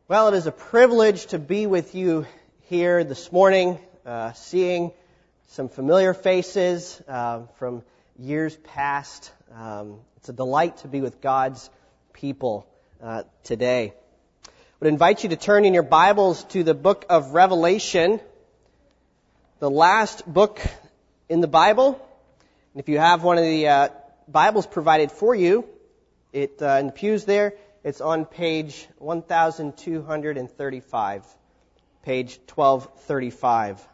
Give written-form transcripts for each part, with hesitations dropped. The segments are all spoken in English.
Well, it is a privilege to be with you here this morning, seeing some familiar faces from years past. It's a delight to be with God's people today. I would invite you to turn in your Bibles to the book of Revelation, the last book in the Bible. And if you have one of the Bibles provided for you, in the pews there, it's on page 1235, page 1235.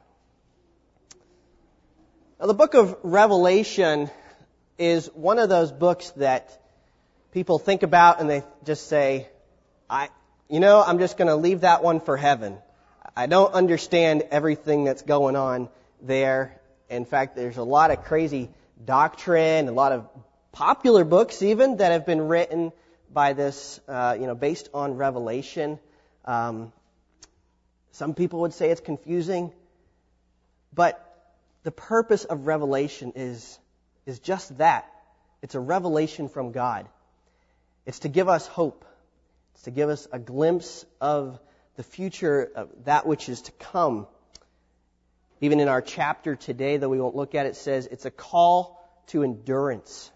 Now, the book of Revelation is one of those books that people think about and they just say, I'm just going to leave that one for heaven. I don't understand everything that's going on there. In fact, there's a lot of crazy doctrine, a lot of popular books even that have been written by this, based on Revelation. Some people would say it's confusing, but the purpose of Revelation is just that. It's a revelation from God. It's to give us hope. It's to give us a glimpse of the future of that which is to come. Even in our chapter today, though we won't look at it, says it's a call to endurance.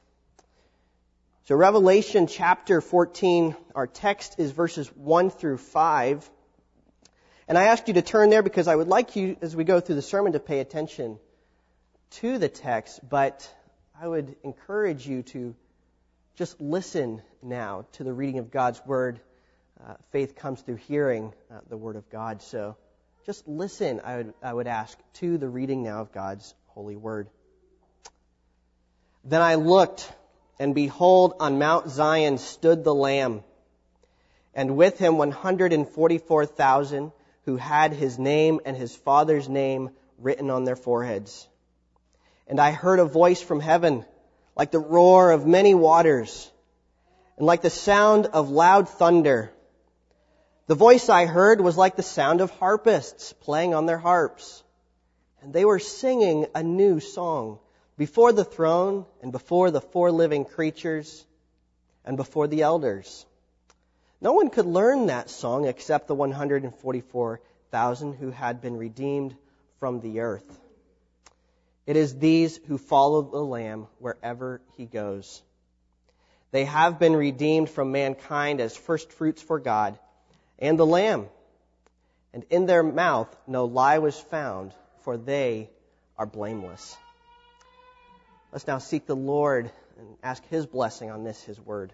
So Revelation chapter 14, our text is verses 1 through 5. And I asked you to turn there because I would like you, as we go through the sermon, to pay attention to the text. But I would encourage you to just listen now to the reading of God's Word. Faith comes through hearing the Word of God. So just listen, I would ask, to the reading now of God's holy Word. Then I looked, and behold, on Mount Zion stood the Lamb, and with him 144,000 who had his name and his Father's name written on their foreheads. And I heard a voice from heaven, like the roar of many waters, and like the sound of loud thunder. The voice I heard was like the sound of harpists playing on their harps. And they were singing a new song before the throne and before the four living creatures and before the elders. No one could learn that song except the 144,000 who had been redeemed from the earth. It is these who follow the Lamb wherever he goes. They have been redeemed from mankind as first fruits for God and the Lamb. And in their mouth no lie was found, for they are blameless. Let's now seek the Lord and ask His blessing on this, His Word.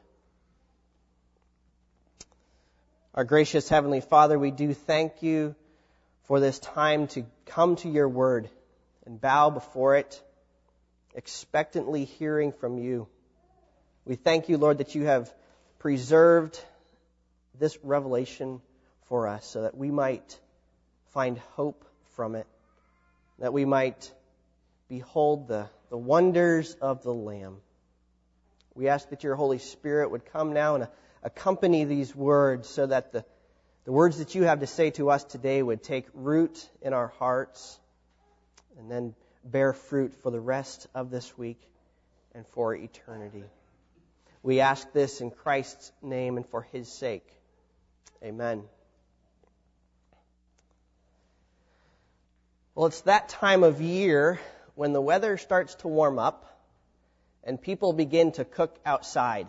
Our gracious Heavenly Father, we do thank You for this time to come to Your Word and bow before it, expectantly hearing from You. We thank You, Lord, that You have preserved this revelation for us so that we might find hope from it, that we might behold the wonders of the Lamb. We ask that Your Holy Spirit would come now and accompany these words so that the words that You have to say to us today would take root in our hearts and then bear fruit for the rest of this week and for eternity. We ask this in Christ's name and for His sake. Amen. Well, it's that time of year when the weather starts to warm up and people begin to cook outside.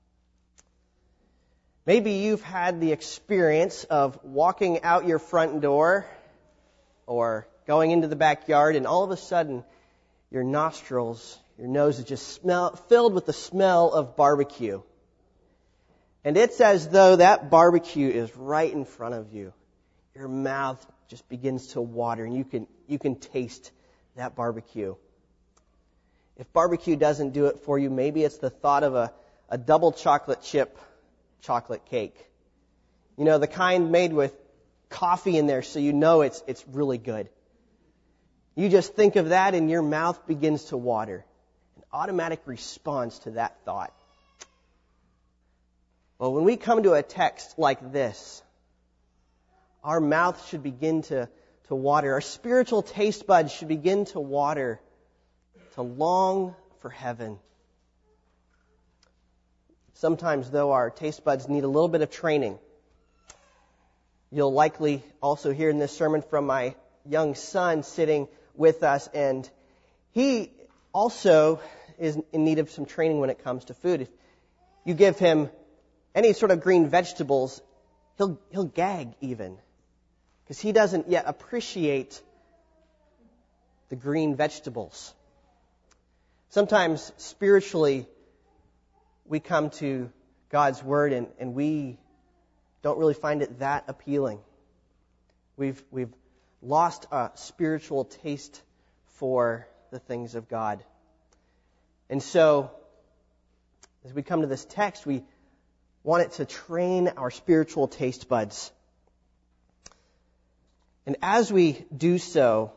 Maybe you've had the experience of walking out your front door or going into the backyard and all of a sudden your nostrils, your nose is just filled with the smell of barbecue. And it's as though that barbecue is right in front of you. Your mouth just begins to water and you can taste that barbecue. If barbecue doesn't do it for you, maybe it's the thought of a double chocolate chip chocolate cake. You know, the kind made with coffee in there so you know it's really good. You just think of that and your mouth begins to water. An automatic response to that thought. Well, when we come to a text like this, our mouth should begin to water. Our spiritual taste buds should begin to water, to long for heaven. Sometimes, though, our taste buds need a little bit of training. You'll likely also hear in this sermon from my young son sitting with us, and he also is in need of some training when it comes to food. If you give him any sort of green vegetables, he'll gag even, because he doesn't yet appreciate the green vegetables. Sometimes spiritually, we come to God's Word and we don't really find it that appealing. We've lost a spiritual taste for the things of God. And so, as we come to this text, we want it to train our spiritual taste buds. And as we do so,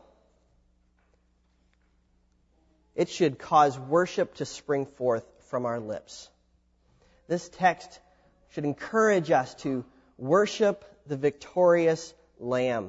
it should cause worship to spring forth from our lips. This text should encourage us to worship the victorious Lamb.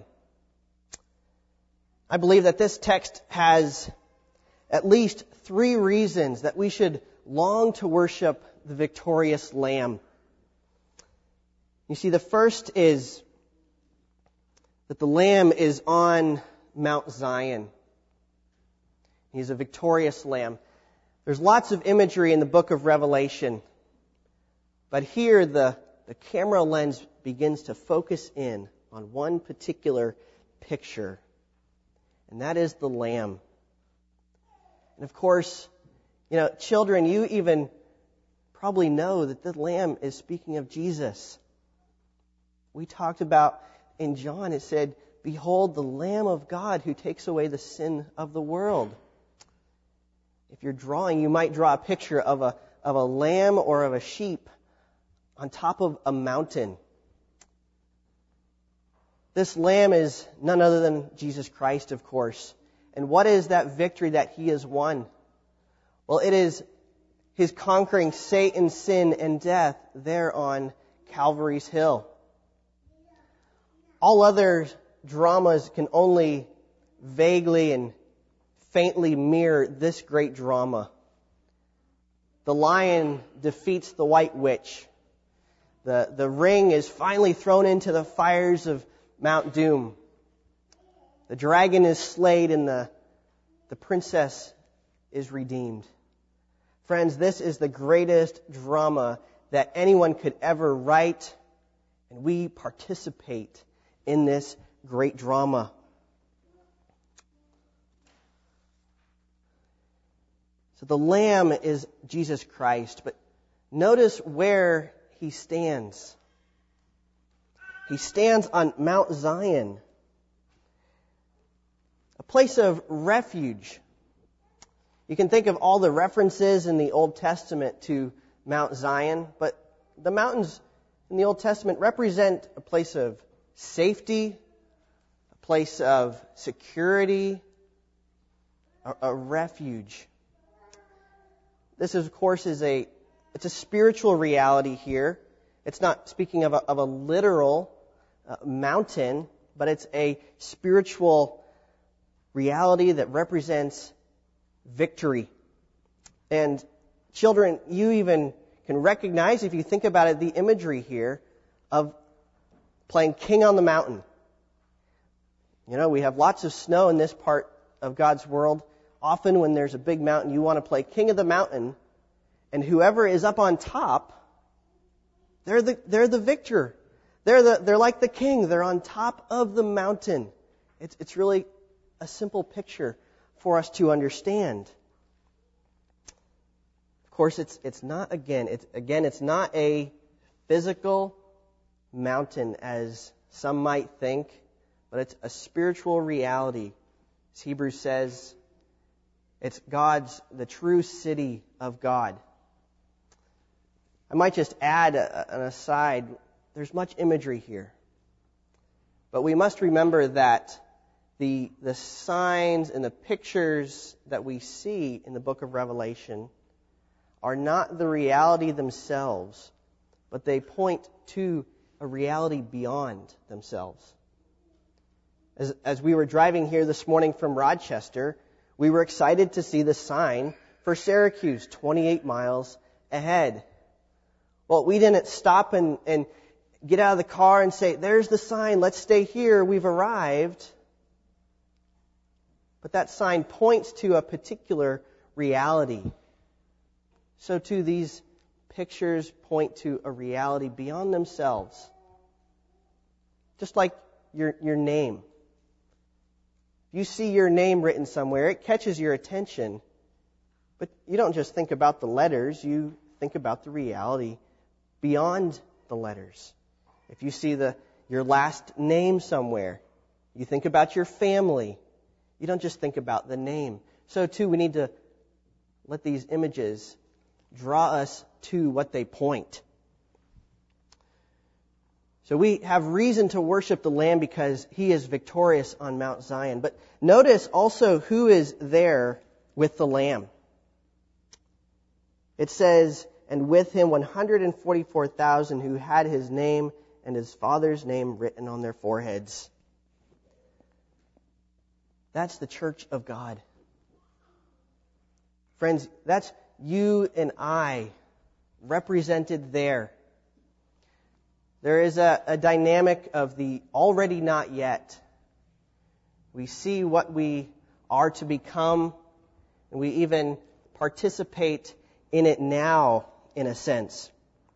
I believe that this text has at least 3 reasons that we should long to worship the victorious Lamb. You see, the first is that the Lamb is on Mount Zion. He's a victorious Lamb. There's lots of imagery in the book of Revelation, but here the camera lens begins to focus in on one particular picture, and that is the Lamb. And of course, children, you even probably know that the Lamb is speaking of Jesus. We talked about in John, it said, "Behold the Lamb of God who takes away the sin of the world." If you're drawing, you might draw a picture of a lamb or of a sheep on top of a mountain. This lamb is none other than Jesus Christ, of course. And what is that victory that he has won? Well, it is his conquering Satan, sin, and death there on Calvary's Hill. All other dramas can only vaguely and faintly mirror this great drama. The lion defeats the white witch. The ring is finally thrown into the fires of Mount Doom. The dragon is slayed and the princess is redeemed. Friends, this is the greatest drama that anyone could ever write, and we participate in this great drama. So the Lamb is Jesus Christ, but notice where he stands. He stands on Mount Zion, a place of refuge. You can think of all the references in the Old Testament to Mount Zion, but the mountains in the Old Testament represent a place of safety, a place of security, a refuge. This, of course, it's a spiritual reality here. It's not speaking of a literal mountain, but it's a spiritual reality that represents victory. And children, you even can recognize, if you think about it, the imagery here of playing king on the mountain. We have lots of snow in this part of God's world. Often when there's a big mountain, you want to play king of the mountain, and whoever is up on top, they're the victor. They're like the king. They're on top of the mountain. It's really a simple picture for us to understand. Of course, it's not a physical mountain as some might think, but it's a spiritual reality. As Hebrews says, it's the true city of God. I might just add an aside. There's much imagery here. But we must remember that the signs and the pictures that we see in the book of Revelation are not the reality themselves, but they point to a reality beyond themselves. As we were driving here this morning from Rochester, we were excited to see the sign for Syracuse, 28 miles ahead. Well, we didn't stop and get out of the car and say, there's the sign, let's stay here, we've arrived. But that sign points to a particular reality. So too, these pictures point to a reality beyond themselves. Just like your name. If you see your name written somewhere, it catches your attention. But you don't just think about the letters, you think about the reality beyond the letters. If you see your last name somewhere, you think about your family. You don't just think about the name. So too, we need to let these images draw us to what they point. So we have reason to worship the Lamb because He is victorious on Mount Zion. But notice also who is there with the Lamb. It says, and with Him 144,000 who had His name and His Father's name written on their foreheads. That's the church of God. Friends, that's you and I represented there. There is a dynamic of the already not yet. We see what we are to become, and we even participate in it now, in a sense.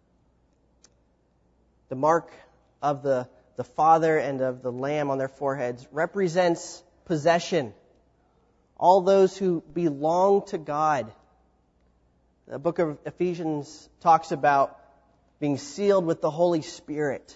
The mark of the Father and of the Lamb on their foreheads represents possession. All those who belong to God. The book of Ephesians talks about being sealed with the Holy Spirit.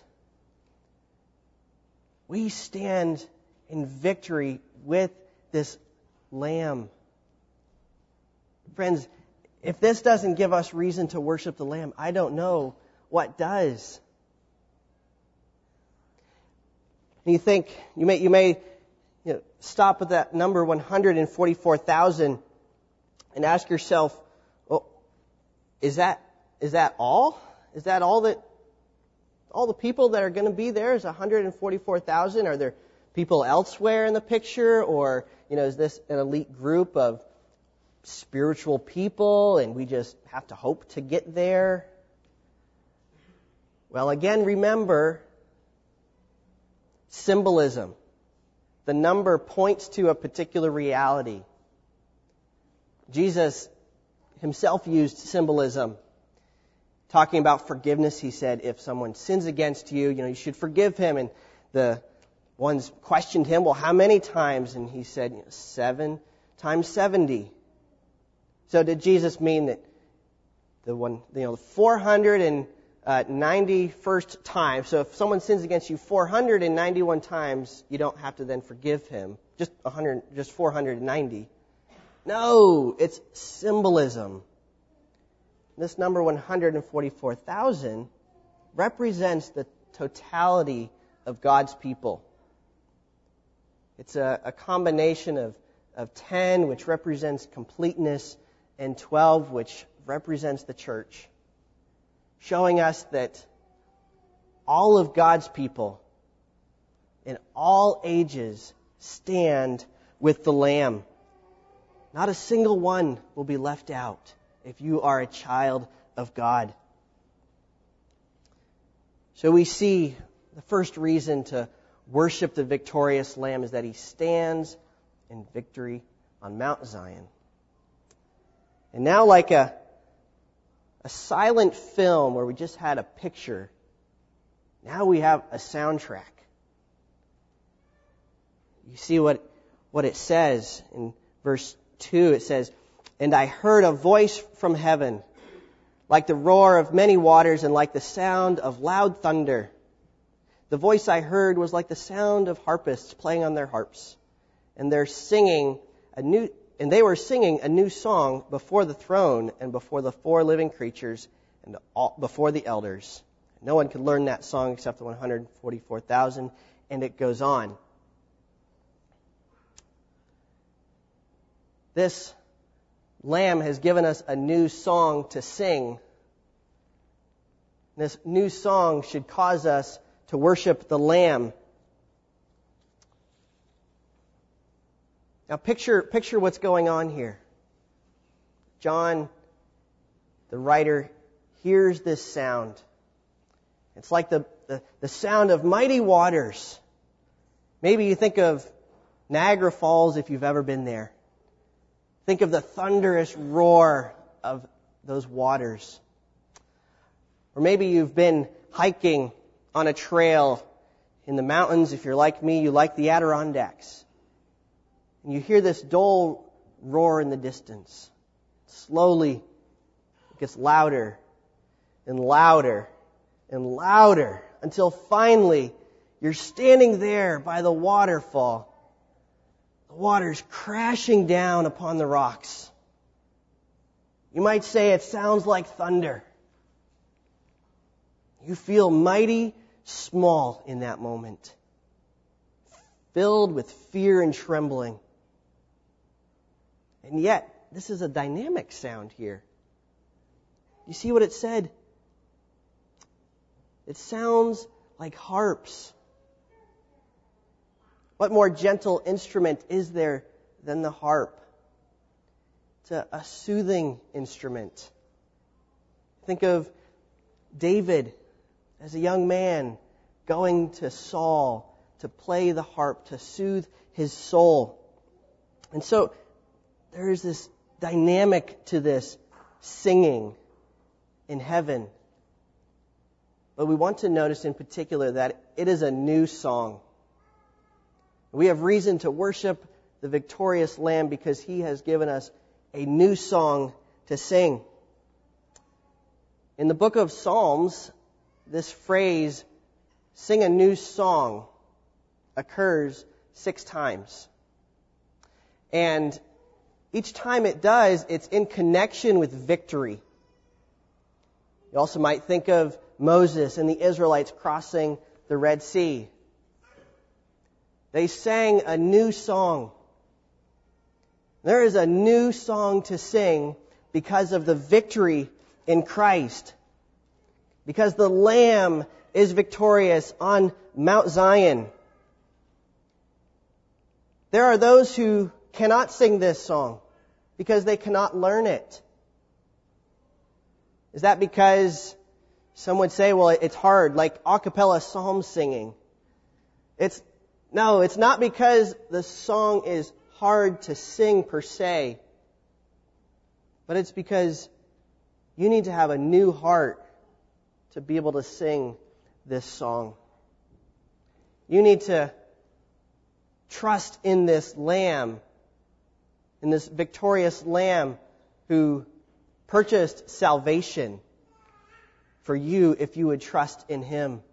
We stand in victory with this Lamb. Friends, if this doesn't give us reason to worship the Lamb, I don't know what does. And you may stop at that number 144,000 and ask yourself, well, is that all? Is that all the people that are going to be there is 144,000? Are there people elsewhere in the picture? Or, is this an elite group of spiritual people and we just have to hope to get there? Well, again, remember symbolism. The number points to a particular reality. Jesus Himself used symbolism. Talking about forgiveness, He said, if someone sins against you, you should forgive him. And the ones questioned Him, well, how many times? And He said, 7 times 70. So did Jesus mean that the 491st time, so if someone sins against you 491 times, you don't have to then forgive him, just 490. No, it's symbolism. This number 144,000 represents the totality of God's people. It's a combination of 10, which represents completeness, and 12, which represents the church, showing us that all of God's people in all ages stand with the Lamb. Not a single one will be left out if you are a child of God. So we see the first reason to worship the victorious Lamb is that He stands in victory on Mount Zion. And now, like a silent film where we just had a picture, now we have a soundtrack. You see what it says in verse 2. It says, "And I heard a voice from heaven, like the roar of many waters and like the sound of loud thunder. The voice I heard was like the sound of harpists playing on their harps, and they were singing a new song before the throne and before the 4 living creatures and before the elders." No one could learn that song except the 144,000, and it goes on. This Lamb has given us a new song to sing. This new song should cause us to worship the Lamb. Now picture what's going on here. John, the writer, hears this sound. It's like the the sound of mighty waters. Maybe you think of Niagara Falls if you've ever been there. Think of the thunderous roar of those waters. Or maybe you've been hiking on a trail in the mountains. If you're like me, you like the Adirondacks. And you hear this dull roar in the distance. Slowly, it gets louder and louder and louder until finally you're standing there by the waterfall. The water's crashing down upon the rocks. You might say it sounds like thunder. You feel mighty small in that moment, filled with fear and trembling. And yet, this is a dynamic sound here. You see what it said? It sounds like harps. What more gentle instrument is there than the harp? It's a soothing instrument. Think of David as a young man going to Saul to play the harp, to soothe his soul. And so there is this dynamic to this singing in heaven. But we want to notice in particular that it is a new song. We have reason to worship the victorious Lamb because He has given us a new song to sing. In the book of Psalms, this phrase, sing a new song, occurs 6 times. And each time it does, it's in connection with victory. You also might think of Moses and the Israelites crossing the Red Sea. They sang a new song. There is a new song to sing because of the victory in Christ. Because the Lamb is victorious on Mount Zion. There are those who cannot sing this song because they cannot learn it. Is that because some would say, well, it's hard, like a cappella psalm singing? No, it's not because the song is hard to sing per se, but it's because you need to have a new heart to be able to sing this song. You need to trust in this Lamb, in this victorious Lamb who purchased salvation for you if you would trust in Him.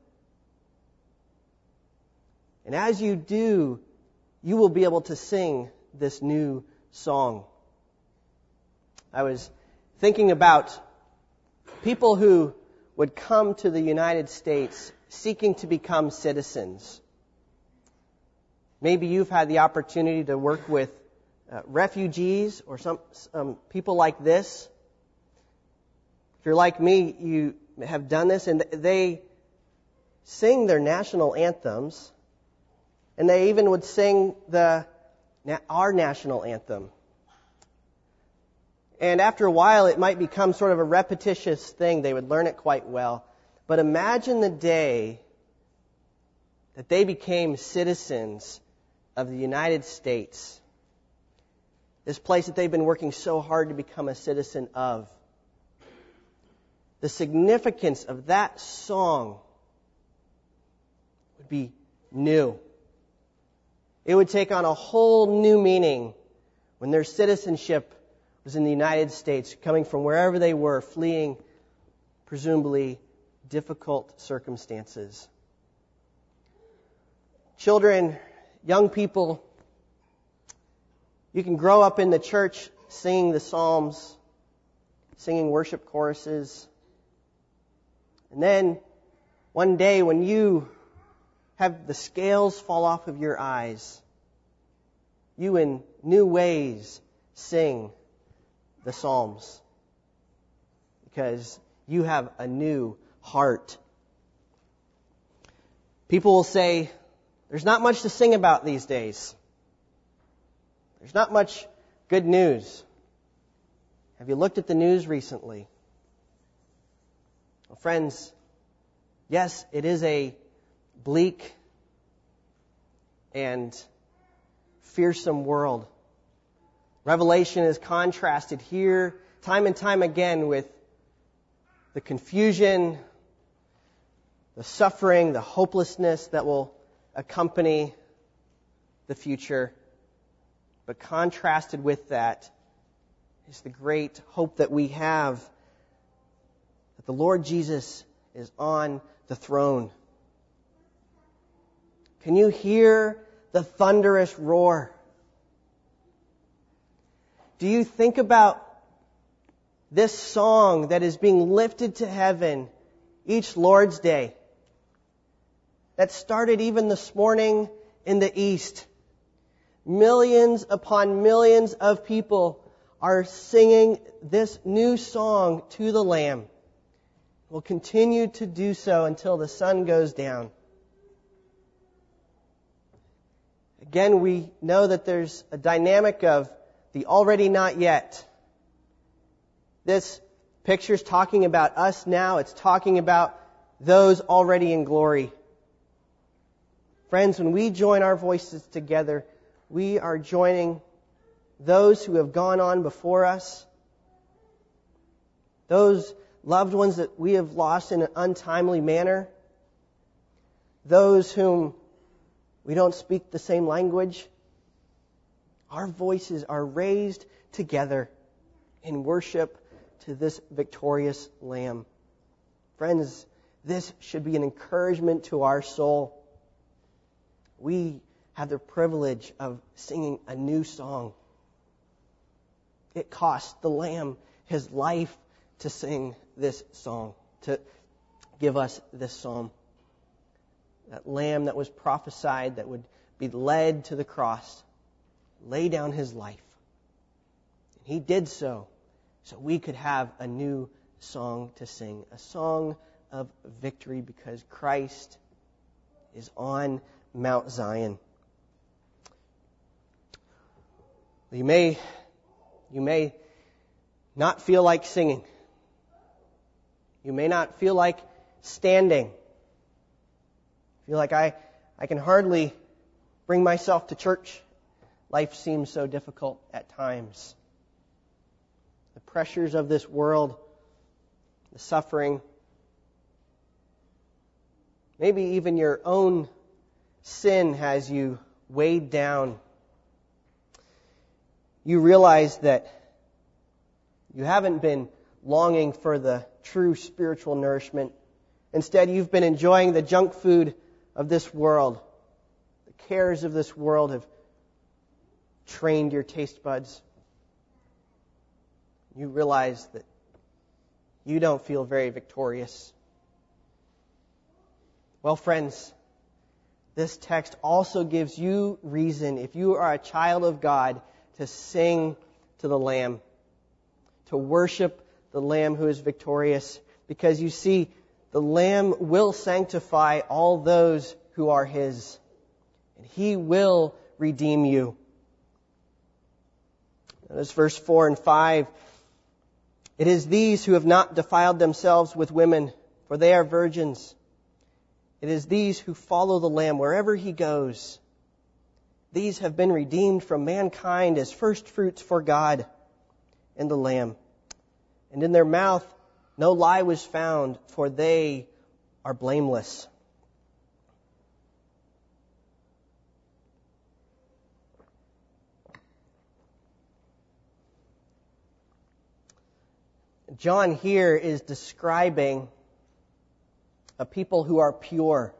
And as you do, you will be able to sing this new song. I was thinking about people who would come to the United States seeking to become citizens. Maybe you've had the opportunity to work with refugees or some people like this. If you're like me, you have done this, and they sing their national anthems, and they even would sing our national anthem. And after a while, it might become sort of a repetitious thing. They would learn it quite well. But imagine the day that they became citizens of the United States, this place that they've been working so hard to become a citizen of. The significance of that song would be new. It would take on a whole new meaning when their citizenship was in the United States, coming from wherever they were, fleeing presumably difficult circumstances. Children, young people, you can grow up in the church singing the Psalms, singing worship choruses. And then one day when you have the scales fall off of your eyes, you in new ways sing the Psalms because you have a new heart. People will say, there's not much to sing about these days. There's not much good news. Have you looked at the news recently? Well, friends, Yes, it is a bleak and fearsome world. Revelation is contrasted here time and time again with the confusion, the suffering, the hopelessness that will accompany the future. But contrasted with that is the great hope that we have that the Lord Jesus is on the throne. Can you hear the thunderous roar? Do you think about this song that is being lifted to heaven each Lord's Day? That started even this morning in the East. Millions upon millions of people are singing this new song to the Lamb. Will continue to do so until the sun goes down. Again, we know that there's a dynamic of the already not yet. This picture's talking about us now. It's talking about those already in glory. Friends, when we join our voices together, we are joining those who have gone on before us, those loved ones that we have lost in an untimely manner, those whom we don't speak the same language. Our voices are raised together in worship to this victorious Lamb. Friends, this should be an encouragement to our soul. We have the privilege of singing a new song. It cost the Lamb His life to sing this song, to give us this psalm. That Lamb that was prophesied that would be led to the cross, lay down His life. And He did so we could have a new song to sing, a song of victory because Christ is on Mount Zion. You may not feel like singing. You may not feel like standing. Feel like I can hardly bring myself to church. Life seems so difficult at times. The pressures of this world, the suffering, maybe even your own sin has you weighed down. You realize that you haven't been longing for the true spiritual nourishment. Instead, you've been enjoying the junk food of this world. The cares of this world have trained your taste buds. You realize that you don't feel very victorious. Well, friends, this text also gives you reason, if you are a child of God, to sing to the Lamb, to worship the Lamb who is victorious. Because you see, the Lamb will sanctify all those who are His, and He will redeem you. Notice verse 4 and 5. It is these who have not defiled themselves with women, for they are virgins. It is these who follow the Lamb wherever He goes. These have been redeemed from mankind as first fruits for God and the Lamb. And in their mouth no lie was found, for they are blameless. John here is describing a people who are pure,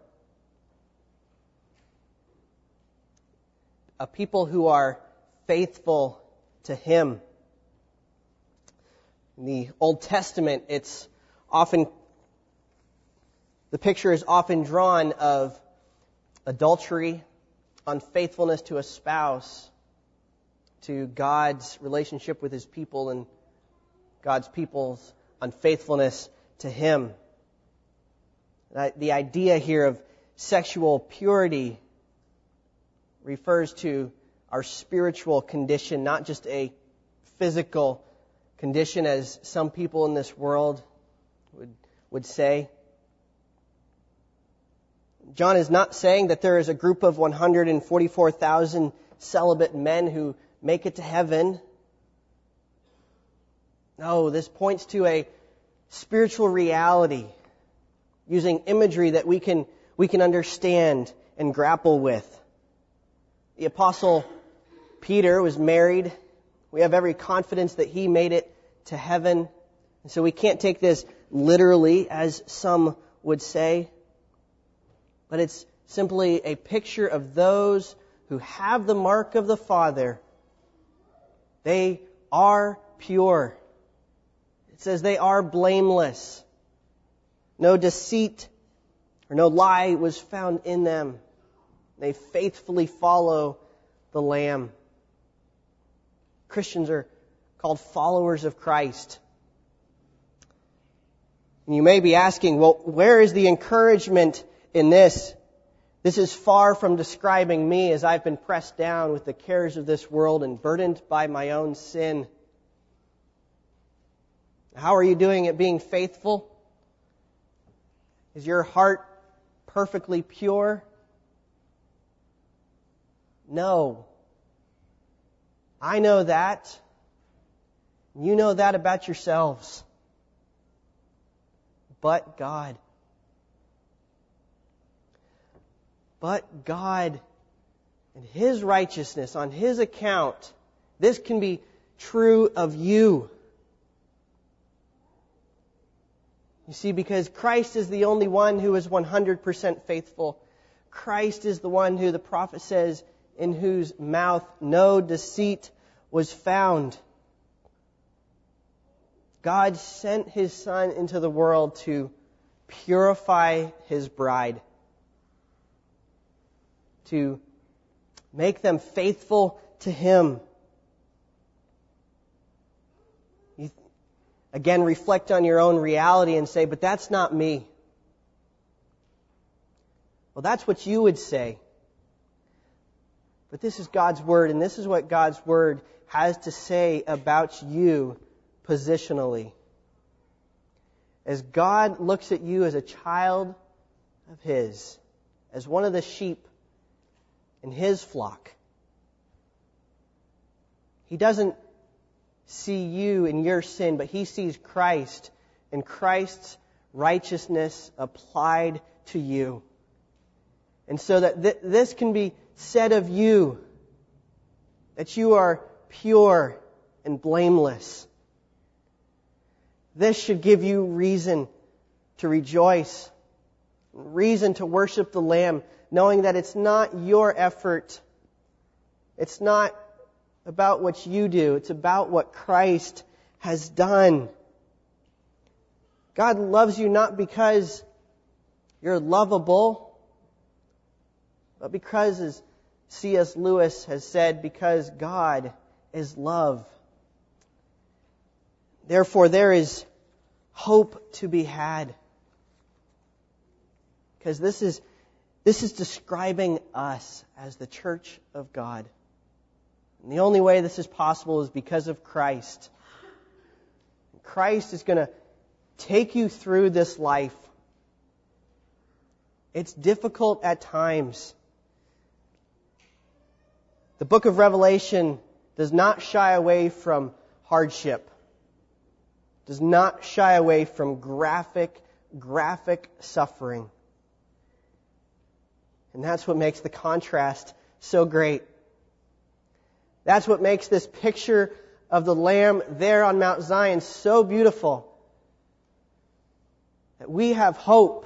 a people who are faithful to Him. In the Old Testament, the picture is often drawn of adultery, unfaithfulness to a spouse, to God's relationship with His people, and God's people's unfaithfulness to Him. The idea here of sexual purity refers to our spiritual condition, not just a physical condition as some people in this world would say. John is not saying that there is a group of 144,000 celibate men who make it to heaven. No, this points to a spiritual reality using imagery that we can understand and grapple with. The Apostle Peter was married. We have every confidence that he made it to heaven. And so we can't take this literally, as some would say. But it's simply a picture of those who have the mark of the Father. They are pure. It says they are blameless. No deceit or no lie was found in them. They faithfully follow the Lamb. Christians are called followers of Christ. And you may be asking, well, where is the encouragement in this? This is far from describing me as I've been pressed down with the cares of this world and burdened by my own sin. How are you doing at being faithful? Is your heart perfectly pure? No. I know that. You know that about yourselves. But God. But God and His righteousness on His account, this can be true of you. You see, because Christ is the only one who is 100% faithful. Christ is the one who the prophet says, in whose mouth no deceit was found. God sent His Son into the world to purify His bride, to make them faithful to Him. You again reflect on your own reality and say, but that's not me. Well, that's what you would say. But this is God's Word, and this is what God's Word has to say about you positionally. As God looks at you as a child of His, as one of the sheep in His flock, He doesn't see you in your sin, but He sees Christ and Christ's righteousness applied to you. And so that this can be said of you, that you are pure and blameless. This should give you reason to rejoice, reason to worship the Lamb, knowing that it's not your effort. It's not about what you do. It's about what Christ has done. God loves you not because you're lovable, but because, as C.S. Lewis has said, because God is love. Therefore, there is hope to be had. Because this is describing us as the church of God. And the only way this is possible is because of Christ. Christ is going to take you through this life. It's difficult at times. The book of Revelation does not shy away from hardship. Does not shy away from graphic suffering. And that's what makes the contrast so great. That's what makes this picture of the Lamb there on Mount Zion so beautiful. That we have hope.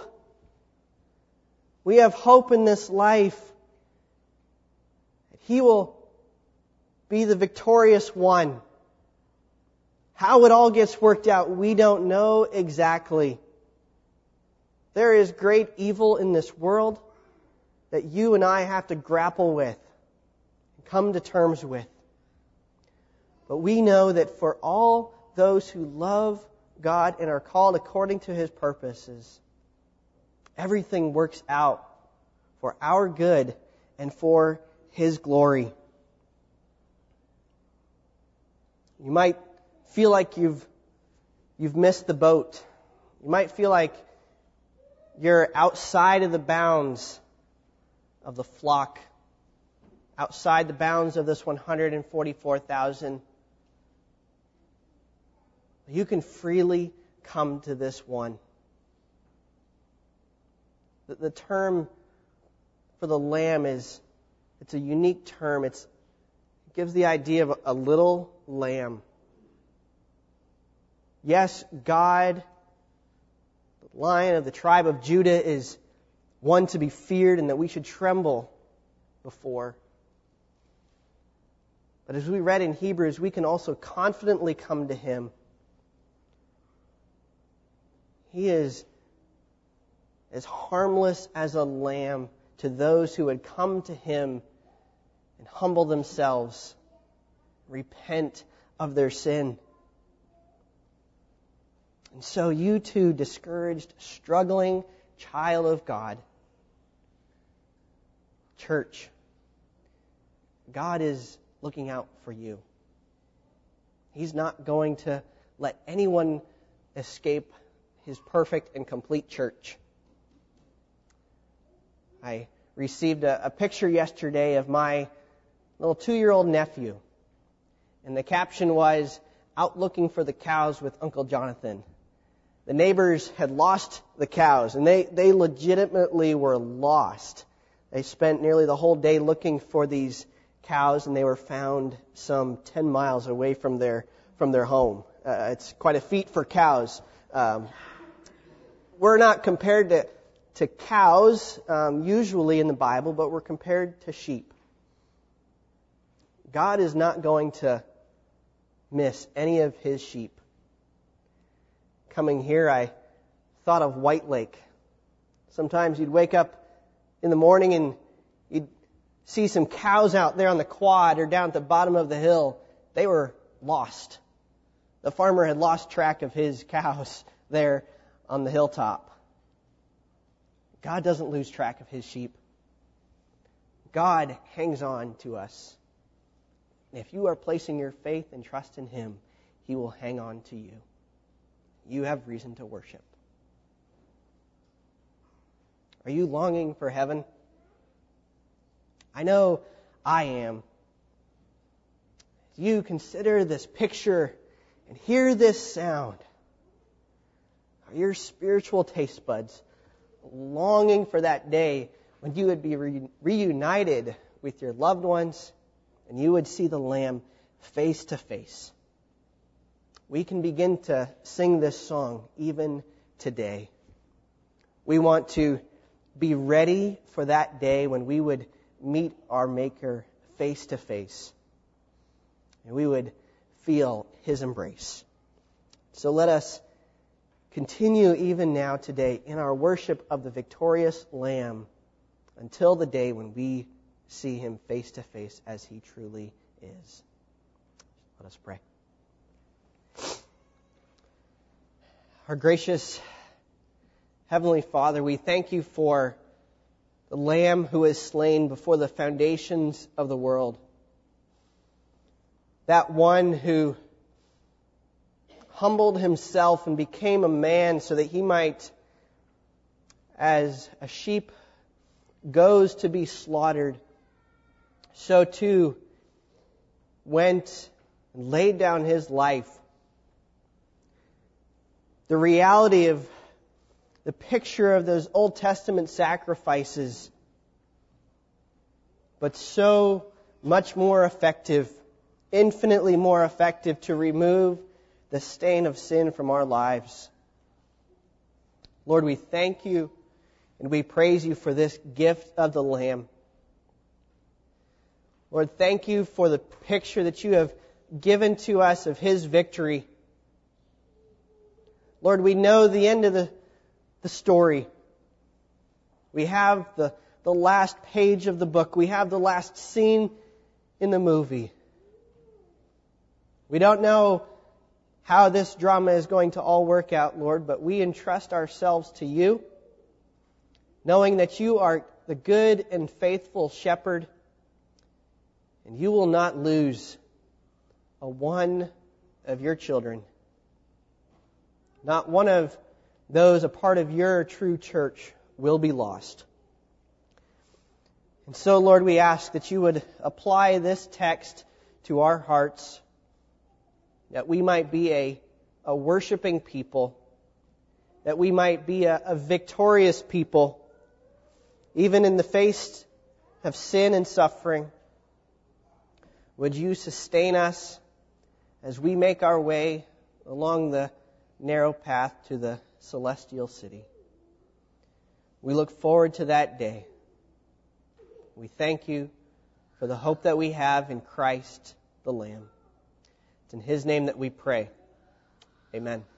We have hope in this life. That He will be the victorious one. How it all gets worked out, we don't know exactly. There is great evil in this world that you and I have to grapple with, come to terms with. But we know that for all those who love God and are called according to His purposes, everything works out for our good and for His glory. You might feel like you've missed the boat. You might feel like you're outside of the bounds of the flock, outside the bounds of this 144,000. You can freely come to this one. The term for the lamb it's a unique term. It gives the idea of a little lamb. Yes, God, the Lion of the tribe of Judah, is one to be feared and that we should tremble before. But as we read in Hebrews, we can also confidently come to Him. He is as harmless as a lamb to those who would come to Him and humble themselves, repent of their sin. And so you too, discouraged, struggling child of God, church, God is looking out for you. He's not going to let anyone escape His perfect and complete church. I received a picture yesterday of my little 2-year-old nephew. And the caption was, "Out looking for the cows with Uncle Jonathan." The neighbors had lost the cows, and they legitimately were lost. They spent nearly the whole day looking for these cows, and they were found some 10 miles away from their home. It's quite a feat for cows. We're not compared to cows usually in the Bible, but we're compared to sheep. God is not going to miss any of His sheep. Coming here, I thought of White Lake. Sometimes you'd wake up in the morning and you'd see some cows out there on the quad or down at the bottom of the hill. They were lost. The farmer had lost track of his cows there on the hilltop. God doesn't lose track of His sheep. God hangs on to us. And if you are placing your faith and trust in Him, He will hang on to you. You have reason to worship. Are you longing for heaven? I know I am. As you consider this picture and hear this sound, are your spiritual taste buds longing for that day when you would be reunited with your loved ones and you would see the Lamb face to face? We can begin to sing this song even today. We want to be ready for that day when we would meet our Maker face to face, and we would feel His embrace. So let us continue even now today in our worship of the victorious Lamb until the day when we see Him face to face as He truly is. Let us pray. Our gracious Heavenly Father, we thank You for the Lamb who is slain before the foundations of the world. That one who humbled Himself and became a man so that He might, as a sheep goes to be slaughtered, so too went and laid down His life. The reality of the picture of those Old Testament sacrifices, but so much more effective, infinitely more effective to remove the stain of sin from our lives. Lord, we thank You and we praise You for this gift of the Lamb. Lord, thank You for the picture that You have given to us of His victory. Lord, we know the end of the story. We have the last page of the book. We have the last scene in the movie. We don't know how this drama is going to all work out, Lord, but we entrust ourselves to You, knowing that You are the good and faithful shepherd, and You will not lose a one of Your children. Not one of those a part of your true church will be lost. And so, Lord, we ask that you would apply this text to our hearts, that we might be a worshiping people, that we might be a victorious people, even in the face of sin and suffering. Would you sustain us as we make our way along the narrow path to the celestial city? We look forward to that day. We thank you for the hope that we have in Christ the Lamb. It's in His name that we pray. Amen.